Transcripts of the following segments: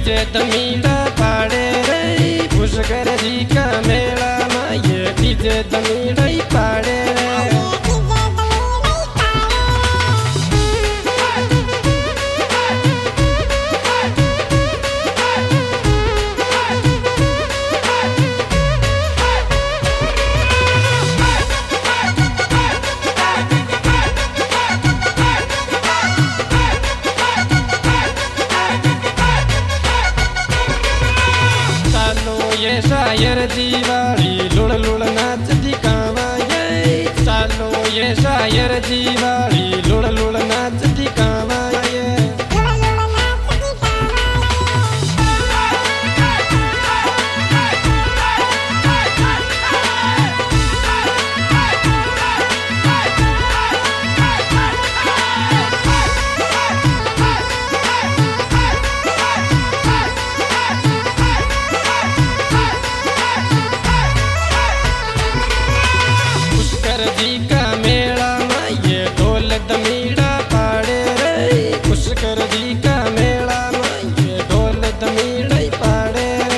DJ दमीड़ा पाड़े रे पुष्कर जी का मेला में ये डीजे दमीड़ा ही पाड़े रे। ये शायर दीवारी लुड़ लुड़ नाच दिखावा ये चालो ये शायर दीवारी लुड़ लुड़ नाच दिखावा ये। जी का मेला में ये ढोल दमीड़ा पाड़े रे पुष्कर जी का मेला में ये ढोल दमीड़ा ही पाड़े रे।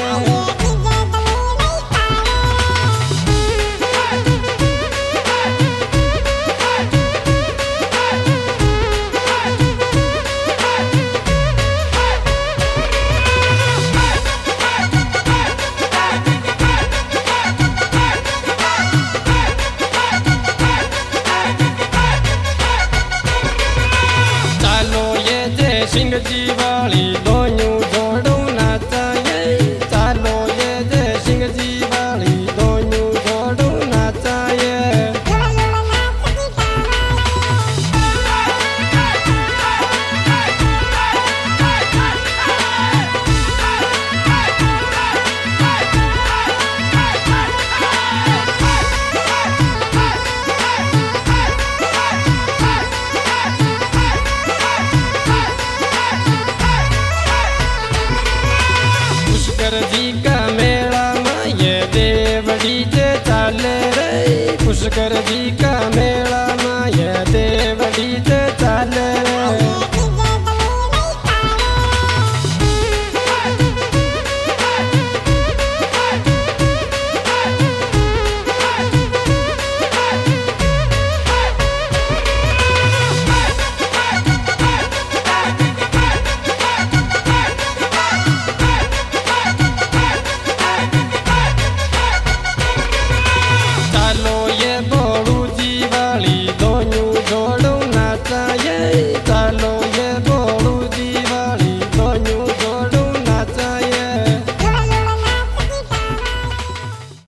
सिंह जी वाली दोनों जोड़ो नाचा ये चालो ये जय सिंह जी वाली दोनों जोड़ो नाचा ये। पुष्कर जी का मेला में ये देव डीजे चाले रे पुष्कर जी का